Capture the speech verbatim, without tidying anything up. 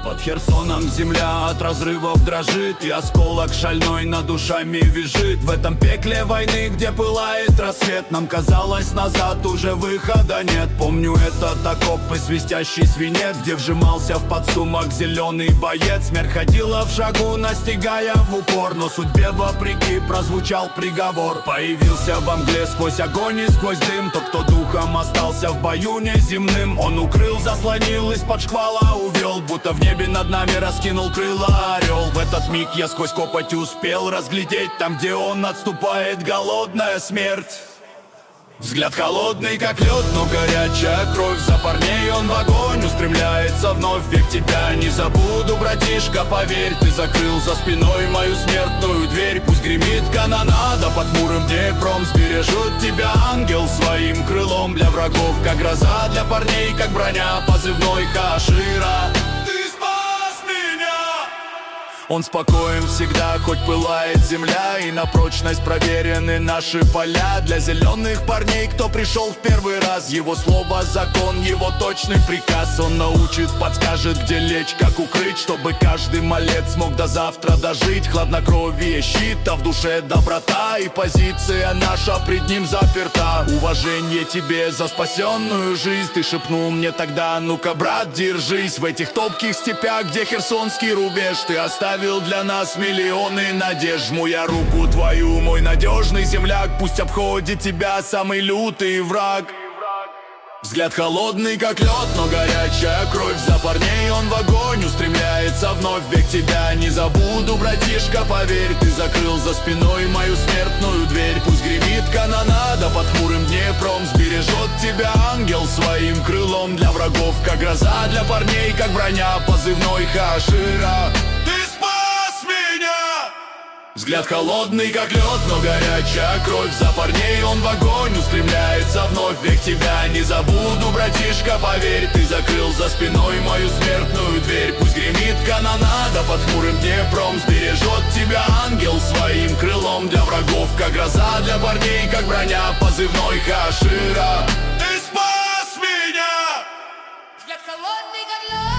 Под Херсоном земля от разрывов дрожит, и осколок шальной над душами визжит. В этом пекле войны, где пылает рассвет, нам казалось, назад уже выхода нет. Помню этот окоп и свистящий свинец, где вжимался в подсумок зеленый боец. Смерть ходила в шагу, настигая в упор, но судьбе вопреки прозвучал приговор. Появился во мгле сквозь огонь и сквозь дым тот, кто духом остался в бою неземным. Он укрыл, заслонил, из-под шквала увел, будто в небе над нами раскинул крыла орел. В этот миг я сквозь копоть успел разглядеть там, где он отступает, голодная смерть. Взгляд холодный, как лед, но горячая кровь. За парней он в огонь устремляется вновь. Век тебя не забуду, братишка, поверь. Ты закрыл за спиной мою смертную дверь. Пусть гремит канонада под хмурым Днепром, сбережет тебя ангел своим крылом. Для врагов как гроза, для парней как броня, позывной Хашира. Он спокоен всегда, хоть пылает земля, и на прочность проверены наши поля. Для зеленых парней, кто пришел в первый раз, его слово закон, его точный приказ. Он научит, подскажет, где лечь, как укрыть, чтобы каждый малец смог до завтра дожить. Хладнокровие щит, а в душе доброта, и позиция наша пред ним заперта. Уважение тебе за спасенную жизнь, ты шепнул мне тогда: ну-ка, брат, держись. В этих топких степях, где херсонский рубеж, ты оставил для нас миллионы надежд. Жму я руку твою, мой надежный земляк, пусть обходит тебя самый лютый враг. Взгляд холодный, как лед, но горячая кровь. За парней он в огонь устремляется вновь. Век тебя не забуду, братишка, поверь. Ты закрыл за спиной мою смертную дверь. Пусть гремит канонада под хмурым Днепром, сбережет тебя ангел своим крылом. Для врагов как гроза, для парней как броня, позывной Хашира. Взгляд холодный, как лед, но горячая кровь. За парней он в огонь устремляется вновь. Век тебя не забуду, братишка, поверь. Ты закрыл за спиной мою смертную дверь. Пусть гремит канонада под хмурым Днепром, сбережет тебя ангел своим крылом. Для врагов как гроза, для парней как броня, позывной Хашира. Ты спас меня! Взгляд холодный, как лед.